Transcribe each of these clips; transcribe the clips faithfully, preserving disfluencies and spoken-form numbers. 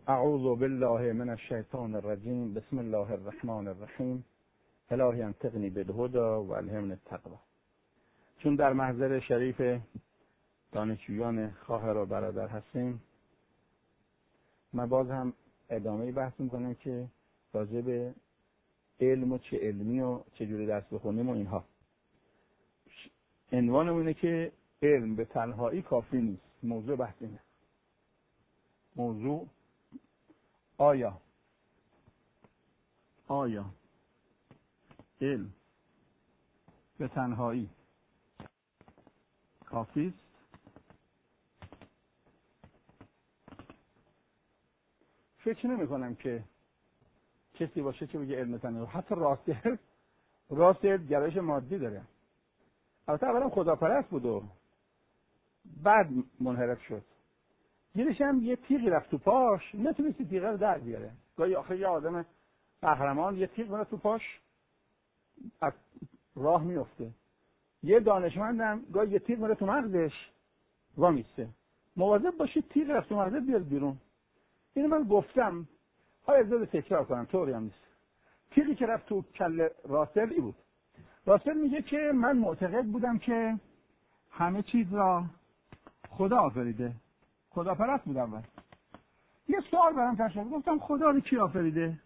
اعوذ بالله من الشیطان الرجیم. بسم الله الرحمن الرحیم. الهی انطقنی بالهدی و الهمنی التقوی. چون در محضر شریف دانشجویان خواهر و برادر هستیم، من باز هم ادامه بحث میکنم که راجع به علم و چه علمی و چجوری درس بخونیم و اینها. عنوان اینه که علم به تنهایی کافی نیست. موضوع بحث اینه. موضوع آیا آیا علم به تنهایی کافی است؟ فکر نمی کنم که کسی باشه که بگه علم به تنهایی. حتی راستل راستل گرایش مادی داره. البته اولا خداپرست بود و بعد منحرف شد. گیرش هم یه تیغی رفت تو پاش، نتونستی تیغه رو در بیاره. گاهی آخه یه آدم قهرمان یه تیغ میره تو پاش از راه میفته. یه دانشمندم گاهی یه تیغ میره تو مغزش وامیسته. مواظب باشید تیغ رفت تو مغزت بیاد بیرون. اینو من گفتم، های از داده تکرار کنم، طوری هم نیست. تیغی که رفت تو کل راسل ای بود. راسل میگه که من معتقد بودم که همه چیز را خدا آفریده. خدا پرست بودم. من یه سوال برام پیش اومد، گفتم خدا رو کی آفریده؟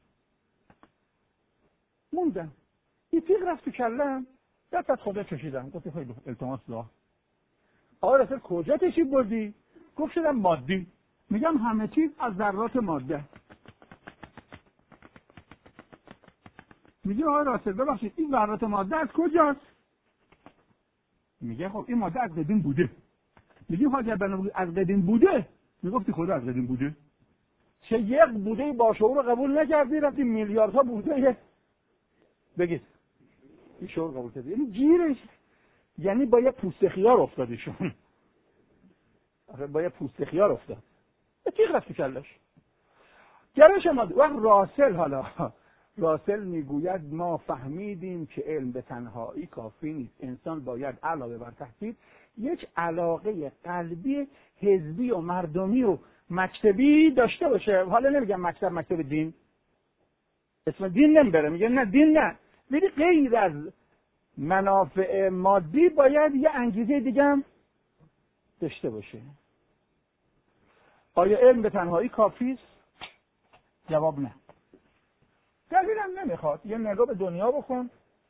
موندم. یه تیغ رفت تو کلم، دست از خدا کشیدم. گفتم خیلی التماس دعا. آقا راسل کجا تشریف بردی؟ گفت شدم مادی. میگم همه چیز از ذرات ماده. میگه آقا راسل ببخشید این ذرات ماده از کجاست؟ میگه خب این ماده از قدیم بوده. میگه حاجت بنابراین از قدیم بوده. میگفتی خدا از قدیم بوده؟ چه یک بوده با شعور رو قبول نکردی، رفتی میلیاردها بوده بگید این شعور قبول کردی. یعنی گیرش یعنی با یه پوست خیار افتادیشون. آخه با یه پوست خیار افتاد. یه تیغ رفت تو کلش. گرایش مادی. وقت راسل حالا راسل میگوید ما فهمیدیم که علم به تنهایی کافی نیست. انسان باید علاوه بر تحصیل یک علاقه قلبی حزبی و مردمی و مکتبی داشته باشه. حالا نمیگم مکتب مکتب دین، اسم دین نمیبره، میگه نه دین نه، ولی غیر از منافع مادی باید یه انگیزه دیگه هم داشته باشه. آیا علم به تنهایی کافی است؟ جواب نه. دلیلم نمیخواد. یه نگاه به دنیا بکن،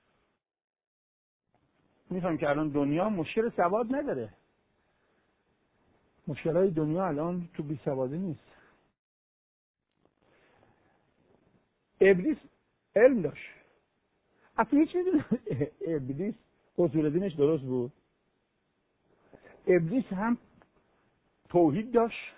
میفهم که الان دنیا مشکل سواد نداره. مشکلای دنیا الان تو بی سوادی نیست. ابلیس علم داشت. اصلا هیچ میدونه ابلیس اصول دینش درست بود. ابلیس هم توحید داشت.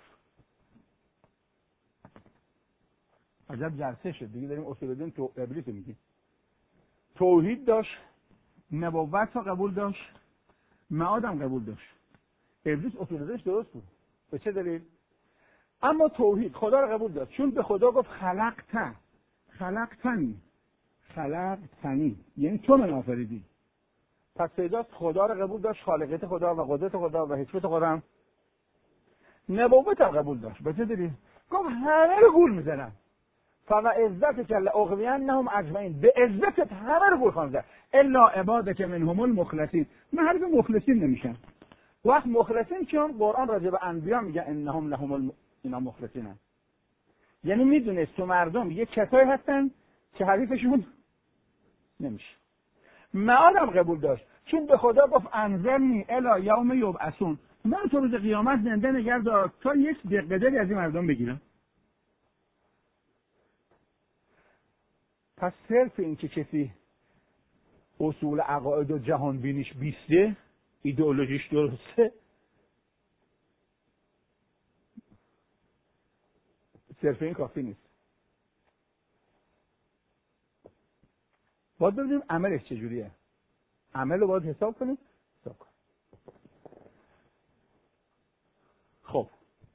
عجب جلسه شد دیگه داریم اصول دین تو ابلیس میگیم. توحید داشت، نبوت رو قبول داشت، معاد هم قبول داشت. ابلیس اصول دینش درست بود. به چه دلیل؟ اما توحید خدا رو قبول داشت، چون به خدا گفت خلقتن خلقتنی خلقتنی، یعنی تو من آفریدی. پس پیداست خدا رو قبول داشت، خالقیت خدا و قدرت خدا و حکمت خدا هم. نبوت هم قبول داشت. به چه دلیل؟ گفت همه رو گول میزنم. فما عزت کل اغوینهم اجمعین، به عزتت همه رو گول خواندم الا عبادک منهم المخلصین. من حرف مخلصین نمیشم. وقت مخلصین چون قرآن راجع به انبیا میگه انهم لهم الم... اینا مخلصین هم. یعنی میدونست تو مردم یه کسایی هستن که حریفشون نمیشه. معادم قبول داشت، چون به خدا گفت انظرنی الی یوم یبعثون، من تو روز قیامت زنده نگه دار تا یک دقیقه از این مردم بگیرم. پس صرف این که کسی اصول عقاید و جهان بینیش بیسته، ایدئولوژیش درسته، صرف این کافی نیست. باید ببینیم عملش چجوریه. عمل رو باید حساب کنیم. حساب کنیم. خب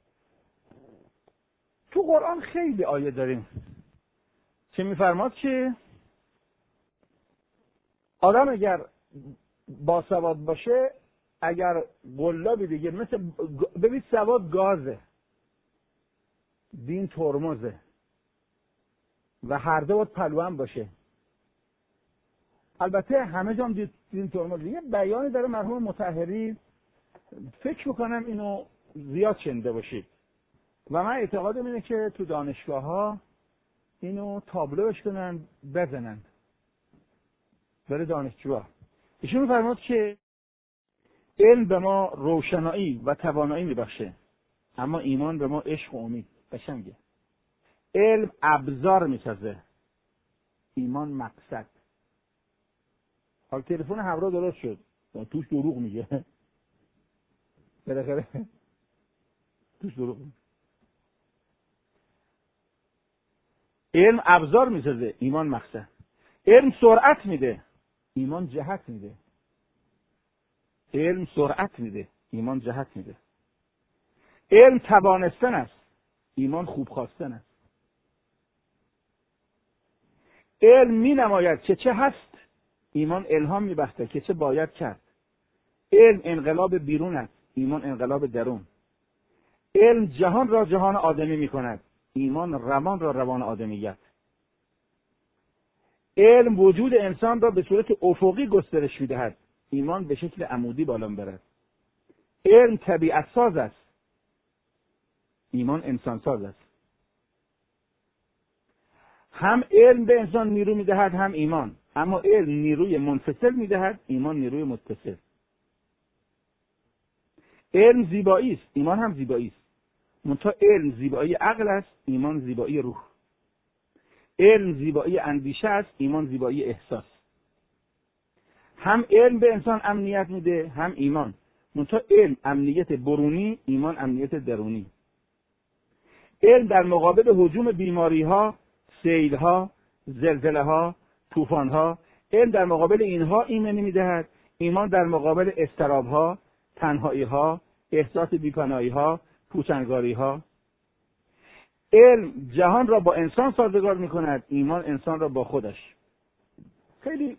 تو قرآن خیلی آیه داریم که میفرماد که آدم اگر باسواد باشه، اگر قلابی دیگه مثل ببین سواد گازه، دین ترمزه و هر دو باید پلو هم باشه. البته همه جام دین ترمزه. یه بیانی داره مرحوم مطهری، فکر میکنم اینو زیاد شنیده باشید و من اعتقادم اینه که تو دانشگاه ها اینو تابلوش کنن بزنن برای دانشجوها. ایشون میفرماد که علم به ما روشنایی و توانایی میبخشه، اما ایمان به ما عشق و امید. قشنگه. علم ابزار میسازه، ایمان مقصد. حالا تلفن همراه درست شد، توش دروغ میگه. بالاخره توش دروغ میگه. علم ابزار میسازه، ایمان مقصد. علم سرعت میده، ایمان جهت میده. علم سرعت میده، ایمان جهت میده. علم توانستن است، ایمان خوب خواستن است. علم می نماید که چه هست، ایمان الهام میبخشه که چه باید کرد. علم انقلاب بیرون است، ایمان انقلاب درون. علم جهان را جهان آدمی میکند، ایمان روان را روان آدمیت. علم وجود انسان را به صورت افقی گسترش میدهد، ایمان به شکل عمودی بالا میبرد. علم طبیعت ساز است، ایمان انسان ساز است. هم علم به انسان نیرو میدهد هم ایمان، اما علم نیروی منفصل میدهد، ایمان نیروی متصل. علم زیبایی است، ایمان هم زیبایی است. منتها علم زیبایی عقل است، ایمان زیبایی روح. علم زیبایی اندیشه است، ایمان زیبایی احساس. هم علم به انسان امنیت میده هم ایمان، منتها علم امنیت برونی، ایمان امنیت درونی. علم در مقابل هجوم بیماری ها، سیل ها، زلزله ها، طوفان ها، علم در مقابل اینها ایمنی میدهد، ایمان در مقابل اضطراب ها، تنهایی ها، احساس بی‌پناهی ها، پوچنگاری ها. علم جهان را با انسان سازگار میکند، ایمان انسان را با خودش. خیلی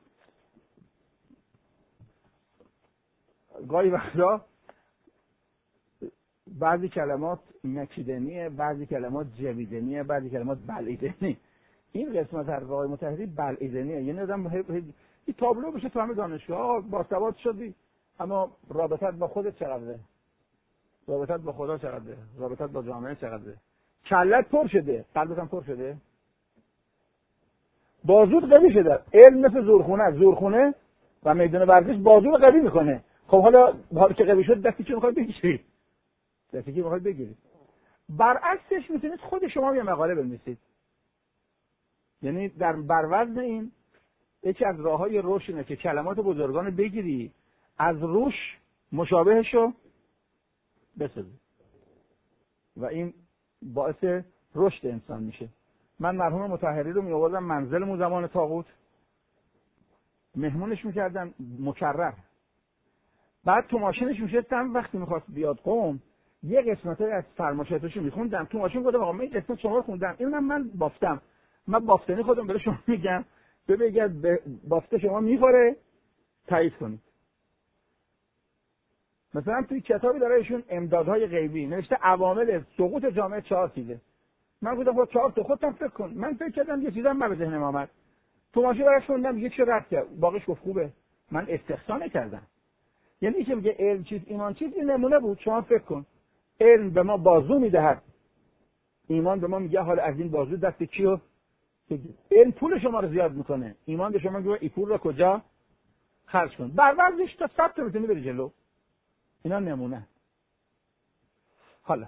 گاهی وقتا بعضی کلمات مکیدنیه، بعضی کلمات جویدنیه، بعضی کلمات بلعیدنی. این قسمت از آقای مطهری بلعیدنیه. یعنی آدم این تابلو بشه تو همه دانشگاه با سواد شدی، اما رابطت با خودت چقدره؟ رابطت با خدا چقدره؟ رابطت با جامعه چقدره؟ کلت پر شده، قلبت هم پر شده؟ بازوت قوی شده. علم مثل زورخونه، زورخونه و میدان ورزش بازو قوی میکنه. خب حالا حالا که قوی شد دستی چی میخواد بگیری؟ دستی که میخواد بگیری. برعکسش میتونید خود شما یه مقاله بنویسید. یعنی در بروزن این یکی از راههای رشد اینه که کلمات بزرگان بگیری، از روش مشابهشو بسازی و این باعث رشد انسان میشه. من مرحوم مطهری رو می آوردم منزلمون زمان طاغوت، مهمونش میکردم مکرر. بعد تو ماشینش میشستم، وقتی میخواست بیاد قم یه قسمت از فرمایشاتشو میخوندم تو ماشین. گفتم آقا من این قسمت شما رو خوندم، اینم من بافتم، من بافتنی خودم برای شما میگم، ببینید به بافته شما میخوره تایید کنید. مثلا توی کتابی داره ایشون امدادهای غیبی نوشته عوامل سقوط جامعه چهار چیزه. من گفتم خب چهار تا خودم فکر کن. من فکر کردم یه چیزام من به ذهنم اومد، تو ماشین براش خوندم، یه چیز رد کرد، باقیش گفت خوبه. من استحسان نکردم. یعنی اینکه میگه علم چیز ایمان چیز، این نمونه بود. شما فکر کن علم به ما بازو میدهد، ایمان به ما میگه حالا از این بازو دست کیو بگیر. علم پول شما رو زیاد میکنه، ایمان به شما میگه این پول رو کجا خرج کن. بروزش تا صد تا میتونی بری جلو. اینا نمونه. حالا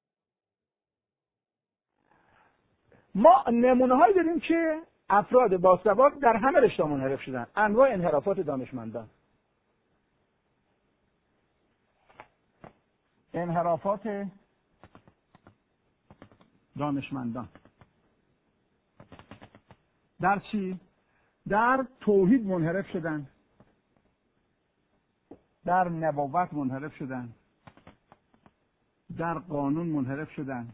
ما نمونه هایی داریم که افراد باسواد در همه رشته منحرف شدن. انواع انحرافات دانشمندان. انحرافات دانشمندان در چی؟ در توحید منحرف شدن، در نبوت منحرف شدن، در قانون منحرف شدن،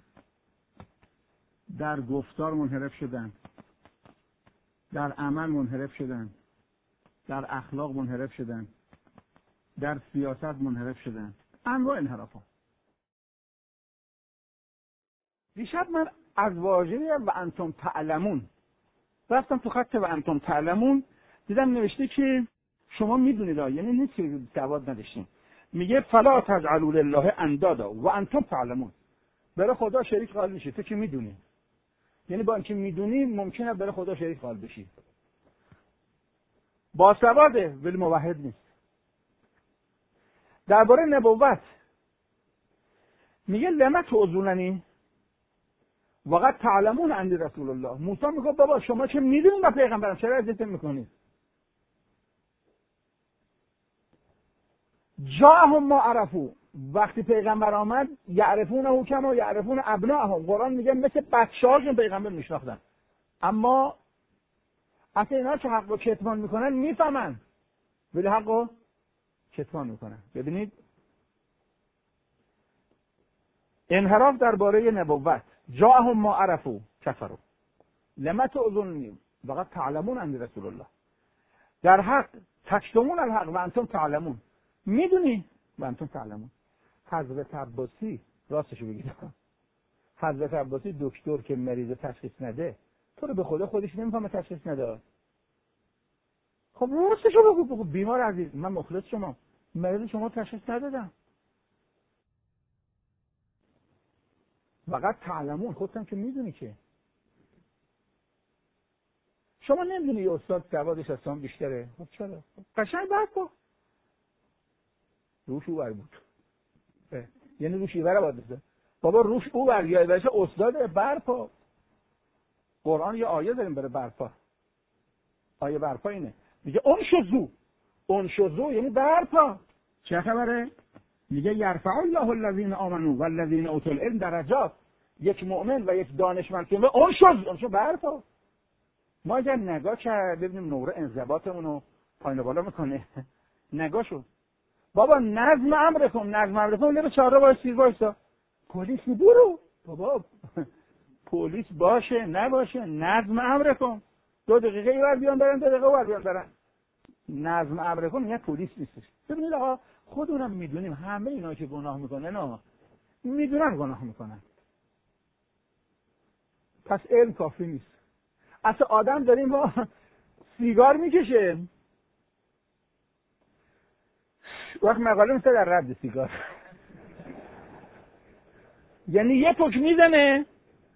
در گفتار منحرف شدن، در عمل منحرف شدن، در اخلاق منحرف شدن، در سیاست منحرف شدن. انواع انحرافات. دیشب من از واژه و انتم تعلمون رفتم تو خط و انتم تعلمون، دیدم نوشته که شما میدونید، یعنی نیست که سواد نداشتیم. میگه فلا تجعلوا لله اندادا و انتم تعلمون. برای خدا شریک قائل میشه، تو که میدونی. یعنی با اینکه میدونی ممکنه برای خدا شریک قائل بشی. با سواده ولی موحد نیست. درباره نبوت میگه لما تعذوننی وقد تعلمون عندي رسول الله. موسی میگه بابا شما که میدونید من پیغمبرم، چرا اذیتم میکنید؟ جاءهم ما عرفوا، وقتی پیغمبر آمد یعرفونه کما یعرفون ابناءهم. قرآن میگه مثل بچه‌هاشون پیغمبر میشناختن، اما اصلا اینا که حق رو کتمان میکنن میفهمن ولی حق رو کتمان میکنن. ببینید انحراف درباره نبوت. جاءهم ما عرفوا کفروا لما تعذوننی وقد تعلمون عندي رسول الله. در حق تکتمون الحق و انتم تعلمون. میدونی و انتم تعلمون. حضرت عباسی راستشو بگید، حضرت عباسی دکتر که مریض تشخیص نده تو رو به خدا خودش نمیفهمه تشخیص نده. خب راستشو بگو، بگو بیمار عزیز من مخلص شما، مریض شما تشخیص ندادم. فقط تعلمون، خودتون که میدونی که شما نمیدونی یه استاد سوادش از شما بیشتره. خب چرا؟ قشنگ برپا روش او بر بود، یعنی روش ایوره باید بسه بابا روش او بر یا ایورش استاد برپا. قرآن یه آیه داریم برای برپا. آیه برپا اینه، میگه اون شزو، اون شزو یعنی برپا. چه خبره؟ میگه یرفع الله الذین آمنوا والذین اوتوا العلم درجات. یک مؤمن و یک دانشمند که اون شز، اون شو برپا. ما اگر نگاه کرد ببینیم نوره انضباطمون رو پایین بالا میکنه. نگاه شو بابا نظم امر کن، نظم امر کن. لبه چهار باید سیر بایستا پلیس برو بابا، پلیس باشه نباشه نظم امر کن. دو دقیقه ای ور بیان برن، دو دقیقه ور بیان برن. نظم امر کن یه پلیس نیستش. ببینید آقا خودمونم میدونیم همه اینا که گناه میکنن نه میدونن گناه میکنن، پس علم کافی نیست. اصلا آدم داریم ما سیگار میکشه، وقت مقاله میسته در رد سیگار، یعنی یه پک میزنه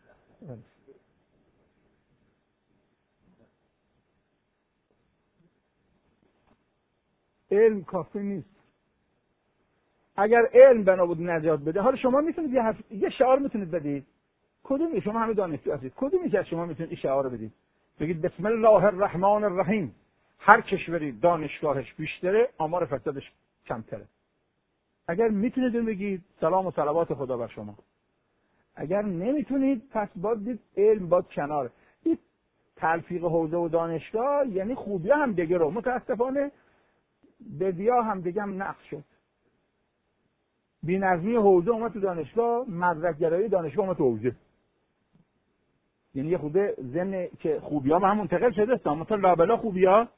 علم کافی نیست. اگر علم بنا بود نجات بده. حالا شما میتونید یه, حف... یه شعار میتونید بدید. کدومی؟ شما همه دانشجو هستید، کدومی که شما میتونید این شعار رو بدید؟ بگید بسم الله الرحمن الرحیم. هر کشوری دانشگاهش بیشتره آمار فسادش کمتره. اگر میتونید بگید سلام و صلوات خدا بر شما. اگر نمیتونید پس باید دید علم باید کنار. این تلفیق حوزه و دانشگاه یعنی خوبی هم دیگه رو متاسفانه بدیا هم دیگه هم نقص شد. بی‌نظمی حوزه اومد تو دانشگاه، مدرک گرایی دانشگاه اومد تو حوزه. یعنی یه خوبه ضمن که خوبی ها هم منتقل شده است، مثلا لابلا خوبی ها.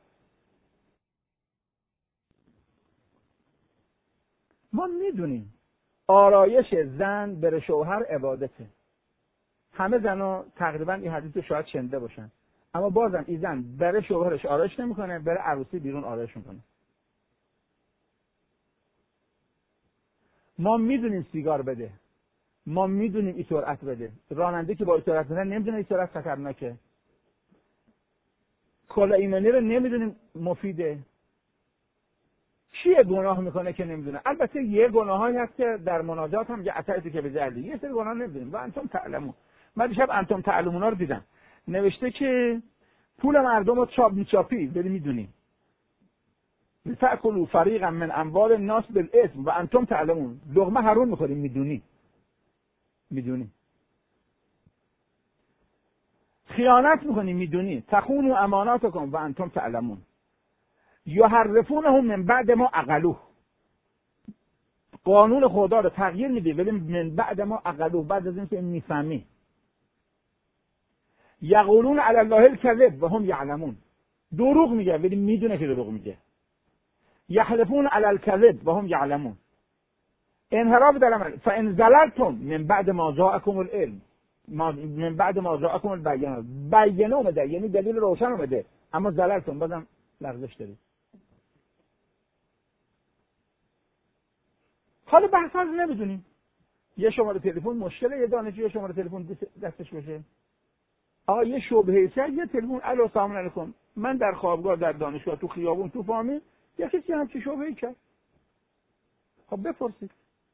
ما میدونیم آرایش زن بر شوهر عبادته. همه زنها تقریبا این حدیث رو شاید شنیده باشن، اما بازم این زن بر شوهرش آرایش نمیکنه، بر عروسی بیرون آرایش میکنه. ما میدونیم سیگار بده، ما میدونیم این سرعت بده. راننده که با این سرعت بده نمیدونه این سرعت خطرناکه. کلا ایمانی رو نمیدونیم مفیده. چیه گناه میکنه که نمیدونه؟ البته یه گناهایی هست که در مناجات هم یه عطایتی که به زردی یه سری گناه نمیدونیم و انتم تعلمون. من دیشب انتم تعلمونا رو دیدم نوشته که پول مردم رو چاپ میچاپی بری میدونی تأکلوا فریقا من اموال الناس بالاثم و انتم تعلمون. لقمه حرام میخوریم میدونی میدونی خیانت میکنی میدونی تخونوا اماناتکم و انتم تعلمون. یحرفونه من بعد ما عقلوه. قانون خدا رو تغییر میدی ولی من بعد ما عقلوه، بعد از اینکه میفهمی. یقولون علی الله الکذب و هم یعلمون. دروغ میگه ولی میدونه که دروغ میگه. یحلفون علی الکذب و هم یعلمون. انحراف در عمل. فان زللتم من بعد ما جاءکم العلم. ما من بعد ما جاءکم البینه بینه اومده، یعنی دلیل روشن اومده، اما زللتون بازم لغزش دارید. حالا بحث رو نمیدونیم. یه شماره تلفن مشکله، یه دانشجو یه شماره تلفن دستش باشه. آقا یه شبهه کرد، یه تلفن الو سلام علیکم، من در خوابگاه، در دانشگاه، تو خیابون، تو فامیل یه کسی همچین شبهه‌ای کرد. خب بپرسید.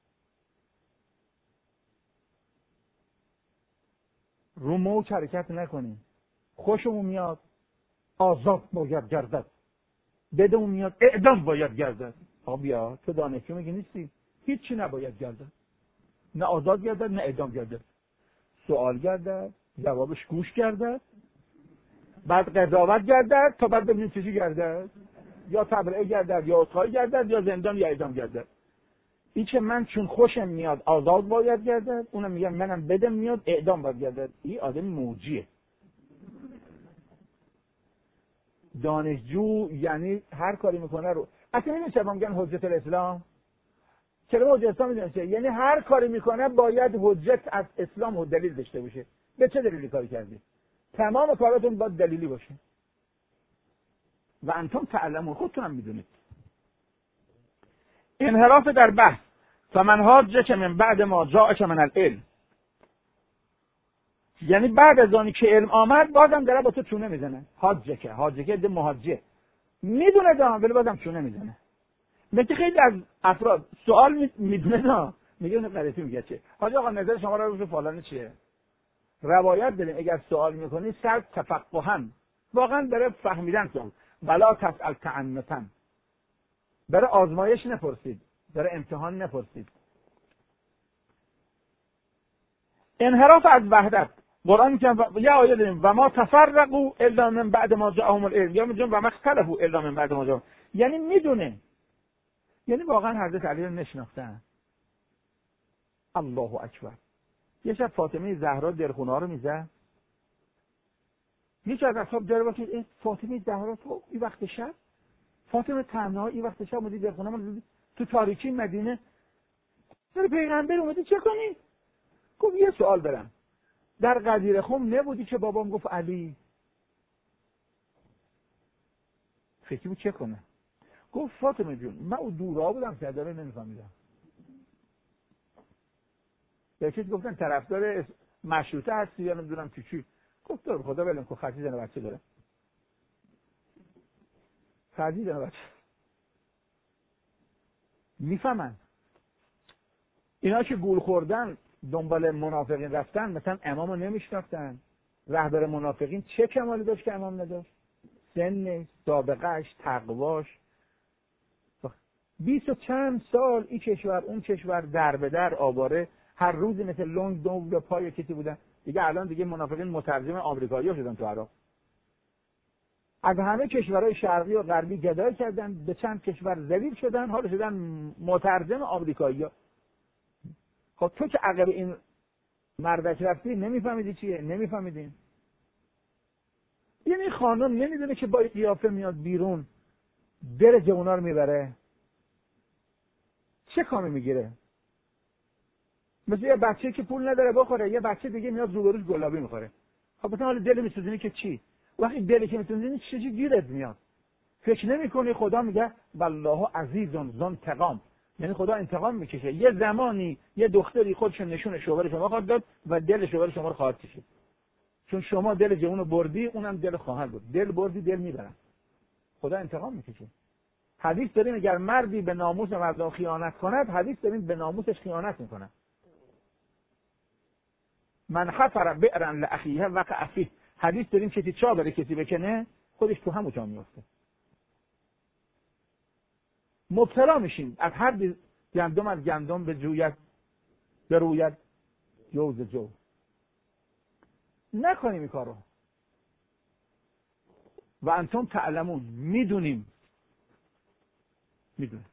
رو موج حرکت نکنیم. خوشمون میاد آزاد باید گردد، بدمون میاد اعدام باید گردد. آقا بیا تو دانشجو میگی نیستی، هیچی نباید گردد، نه آزاد گردد نه اعدام گردد. سوال گردد، جوابش گوش گردد، بعد قضاوت گردد تا بعد ببینیم چیزی گردد، یا تبرئه گردد یا عذرخواهی گردد یا زندان یا اعدام گردد. این که من چون خوشم میاد آزاد باید گردد، اونم میگم منم بدم میاد اعدام باید گردد. این آدم موجیه. دانشجو یعنی هر کاری میکنه رو اصلا نمیشه چرا میگن حجت الاسلام. کلمه حجت الاسلام میدونی چیه؟ یعنی هر کاری میکنه باید حجت از اسلام و دلیل داشته باشه. به چه دلیلی کاری کردی؟ تمام کاراتون باید دلیلی باشه. و انتم تعلمون، خودتون هم میدونید. انحراف در بحث. فمن حاجک من بعد ما جاءک من العلم، یعنی بعد از آنی که علم آمد بازم داره با تو چونه میزنه. حاجکه، حاجکه ده محاجه، میدونه دام ولی بازم چونه میزنه. مثل خیلی از افراد سوال میدونه دا میگه اون غلطی میگه چه حاجی آقا نظر شما رو رو فلان چیه؟ روایت داریم اگر سوال میکنی سر تفقها، واقعا برای فهمیدن سوال، ولا تسأل تعنتا، برای آزمایش نپرسید، برای امتحان نپرسید. انحراف از وحدت. قرآن میگه یه آیه داریم و ما تفرقوا الا من بعد ما جاءهم العلم، یا میگه و ما اختلفوا الا من بعد ما جاءهم، یعنی میدونه، یعنی واقعا حضرت علی رو نشناختن. الله اکبر. یه شب فاطمه زهرا درخونا رو میزد، یکی از اصحاب در وقت فاطمه زهرا تو این وقت شب، فاطمه تنها این وقت شب مدی درخونا رو تو تاریکی مدینه، در پیغمبر اومدی چه کنی؟ گفت یه سوال دارم، در غدیر خم نبودی که بابام گفت علی؟ فکر بود چه کنه؟ گفت فاطمه جون من او دورا بودم که داره نمیفهمیدم. یکی گفتن طرفدار مشروطه هستی یا نمیدونم چی چی. گفت تو خدا بلم که خطی زنه بچه داره، خطی زنه بچه میفهمن. اینا که گول خوردن دنبال منافقین رفتن، مثلا امامو نمیشناختن. رهبر منافقین چه کمالی داشت که امام نداشت؟ سنش، سابقهش، تقواش. بیست و چند سال این کشور اون کشور در به در آواره، هر روزی مثل لنگ دنگ به پای کسی بودن. دیگه الان دیگه منافقین مترجم آمریکایی‌ها شدن تو عراق. از همه کشورهای شرقی و غربی جدا کردن، به چند کشور ذلیل شدن، حالا شدن مترجم آمریکایی‌ها. خب تو که عقب این مردک رفتی نمیفهمیدی چیه؟ نمیفهمیدین. یعنی خانم نمیدونه که با قیافه میاد بیرون در جوونا رو میبره، چه کامی میگیره؟ مثل یه بچه که پول نداره بخوره، یه بچه دیگه میاد روبروش گلابی میخوره. خب مثلا حالا دل میسوزونی که چی؟ وقتی دلی که میسوزونی چیزی گیرت میاد، فکر نمیکنی خدا میگه والله عزیزون ذو انتقام، یعنی خدا انتقام میکشه. یه زمانی یه دختری خودش نشون شوهر شما خواهد داد و دل شوهر شما رو خواهد کشید، چون شما دل جوون رو بردی، اونم دل خواهر بود. دل بردی دل میبرن. خدا انتقام میکشه. حدیث داریم اگر مردی به ناموس مردم خیانت کند، حدیث داریم به ناموسش خیانت میکنه. من حفر بئرا لاخیه وقع فیه، حدیث داریم کسی چا بره کسی بکنه خودش تو همون جا میفته. مبتلا میشیم از هر گندم از گندم به جویت به رویت جوز جو. نکنیم این کارو. و انتم تعلمون، میدونیم میدونیم.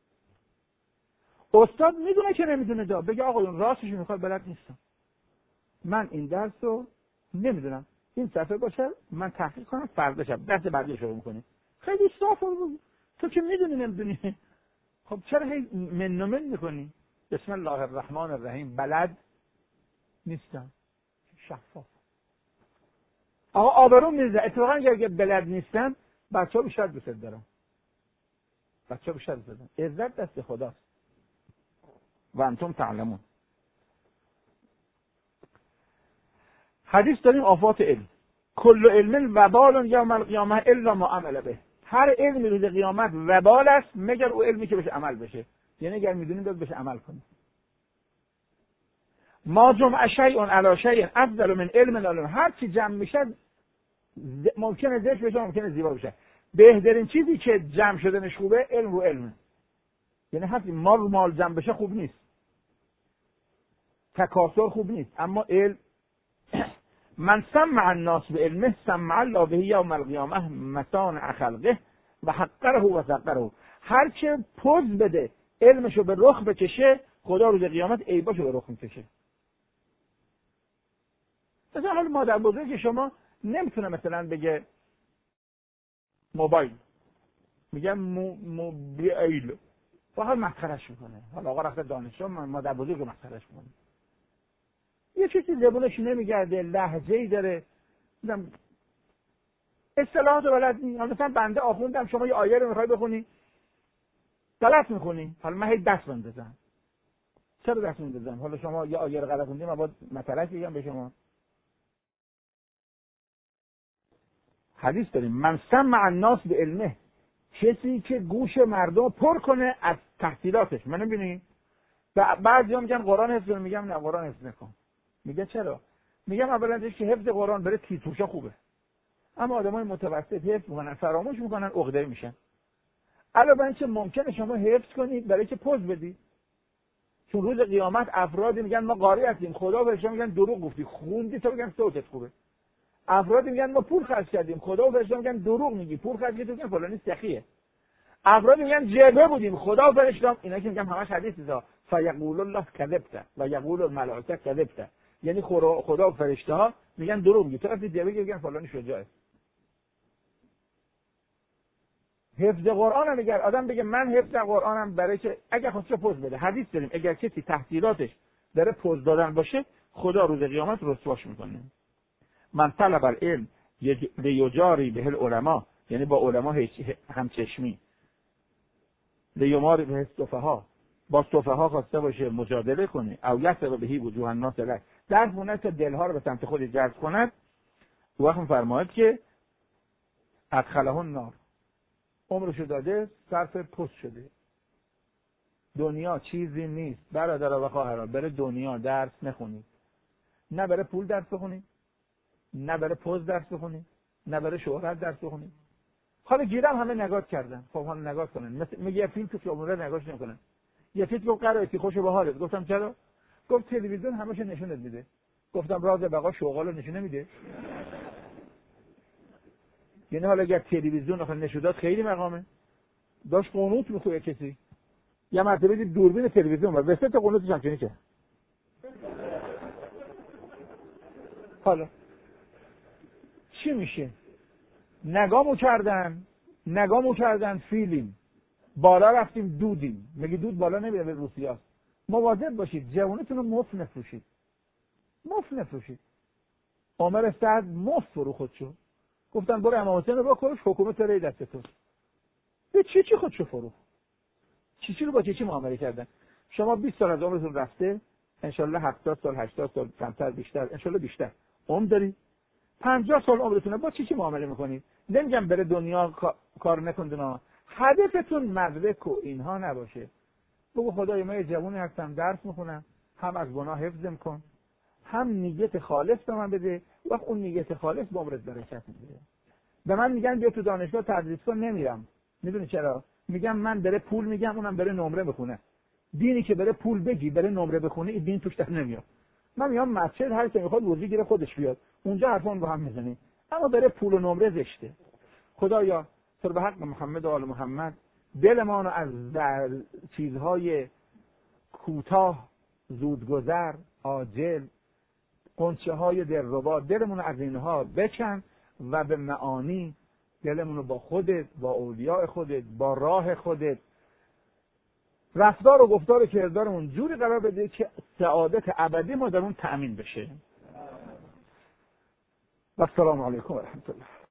استاد میدونه که نمیدونه دا بگه آقایون راستش میخواد بلد نیستم، من این درس رو نمیدونم، این صفحه باشه من تحقیق کنم فردا شب درس بعدی شروع میکنیم. خیلی صاف بود. تو که میدونی نمیدونی، خب چرا هی من و من میکنی؟ بسم الله الرحمن الرحیم. بلد نیستم. شفاف. آقا آبرون میریزه. اتفاقا اگه بلد نیستن بچه‌ها بیشتر دوست دارن. بچه‌ها بیشتر دوست دارن. عزت دست خداست. و انتم تعلمون. حدیث داریم آفات علم. کل علم وبال یوم القیامه الا ما عمل به. هر علمی روز قیامت وبال است مگر او علمی که بهش عمل بشه. یعنی اگر میدونیم باید بهش عمل کنیم. ما جمع شیء علی شیء افضل من علم العلم. هر چی جمع میشه ممکنه زشت بشه ممکنه زیبا بشه. بهترین چیزی که جمع شدنش خوبه علم رو علمه. یعنی حتی مال رو مال جمع بشه خوب نیست. تکاثر خوب نیست. اما علم من سمع الناس بعلمه سمع الله به یوم القیامه مصانع خلقه و حقره و سقره. هر که پوز بده علمشو به رخ بکشه خدا روز قیامت عیباشو به رخ میکشه. مثلا حال مادر بزرگ شما نمیتونه مثلا بگه موبایل، میگه موبایل، فقط مسخرهش میکنه. حالا آقا رفته دانشجو مادر بزرگ مسخرهش میکنه. یه چیزی زبونش نمیگرده، لهجه‌ای داره، میگم اصطلاحات بلد نیست. مثلا بنده آخوندم شما یه آیه رو میخوای بخونی غلط میخونی، حالا من هی دست بندازم. چرا دست بندازم؟ حالا شما یه آیه رو غلط خوندی من باید مثلش بگم به شما. حدیث داریم من سمع الناس بعلمه. کسی که گوش مردم پر کنه از تحصیلاتش. من نمی‌بینی؟ بعضیا میگن قرآن حفظ کن، میگم نه قرآن حفظ نکن. میگه چرا؟ میگم اولا که حفظ قرآن برای تیتوشا خوبه. اما آدمای متوسط حفظ میکنن، فراموش میکنن، عقده میشن. علاوه بر اینکه ممکنه شما حفظ کنید برای که پوز بدید. چون روز قیامت افرادی میگن ما قاری هستیم، خدا و فرشته میگن دروغ گفتی، خوندی تا بگن صوتت خوبه. افرادی میگن ما پول خرج کردیم، خدا و فرشته میگن دروغ میگی، پول خرج کردی میگن فلانی سخیه. افرادی میگن جبه بودیم، خدا و فرشته اینا که میگن همش حدیثا فیقول الله کذبت و یقول الملائکه کذبت. یعنی خدا و فرشته ها میگن دروغ میگی، تو رفتی جبه میگن فلانی شجاعه. حفظ قرآن هم اگر آدم بگه من حفظ قرآنم برای که اگر خودش پوز بده، حدیث داریم اگر کسی تحصیلاتش داره پوز دادن باشه خدا روز قیامت رسواش میکنه. من طلب العلم لیجاری به العلماء، یعنی با علما همچشمی، لیماری به السفها، با سفها خواسته باشه مجادله کنه، او یسب بهی وجوه الناس له، در خونه تا دلها رو به سمت خود جذب کند. وقت فرماید که ادخله النار، عمرشو داده صرف پست شده. دنیا چیزی نیست برادر و خواهران. بره دنیا درس نخونید، نه بره پول درس بخونید، نه بره پوز درس بخونید، نه بره شهرت درس بخونید. حالا گیرم همه نگات کردن، خب حالا نگات کنن. مثل میگه فیلم تو خیابون نگاش نمیکنن. یه فیلم گفت قرائتی خوشو به حالت. گفتم چرا؟ گفت تلویزیون همش نشونت میده. گفتم راز بقا شغالو نشون نمیده. یعنی حالا اگر تلویزیون آخه نشودات خیلی مقامه. داش قنوت میخواد کسی. یه مرتبه دید دوربین تلویزیون و وسط قنوتش هم چنین که. حالا چی میشه؟ نگامو کردن، نگامو کردن فیلم. بالا رفتیم دودیم. میگه دود بالا نمیره به روسیاست. مواظب باشید جوونتون رو مفت نفروشید. مفت نفروشید. عمر سعد مفت فرو خودشو. گفتن برو امام حسین رو بکش، حکومت ری دست تو. به چی چی خودشو فرو؟ چی چی رو با چی چی معامله کردن؟ شما بیست سال از عمرتون رفته، ان شاءالله هفتاد سال، هشتاد سال، کمتر بیشتر، ان شاءالله بیشتر. عمر داری؟ پنجاه سال عمرتونه، با چی چی معامله میکنید؟ نمیگم بره دنیا کار نکنید، هدفتون مدرک و اینها نباشه. بگو خدای من یه جوونی هستم درس میخونم، هم از گناه حفظم کن، هم نیت خالص به من بده. وقت اون نیت خالص به عمرت برکت میده. به من میگن بیا تو دانشگاه تدریس کن، نمیرم. میدونی چرا؟ میگم من بره پول میگم، اونم بره نمره بخونه. دینی که بره پول بگی بره نمره بخونه، این دین توش در نمیاد. من میگم مسجد هر کی میخواد وضو گیره خودش بیاد، اونجا حرفون با هم میزنی. اما بره پول و نمره زشته. خدایا تو به حق محمد و آل محمد دلمان رو از چیزهای کوتاه، زودگذر، عاجل، قنچه های دلربا، دلمون از اینها بکن و به معانی دلمون رو با خودت، با اولیاء خودت، با راه خودت، رفتار و گفتار و کردارمون جوری قرار بده که سعادت ابدی ما در اون تأمین بشه. و السلام علیکم و رحمت الله.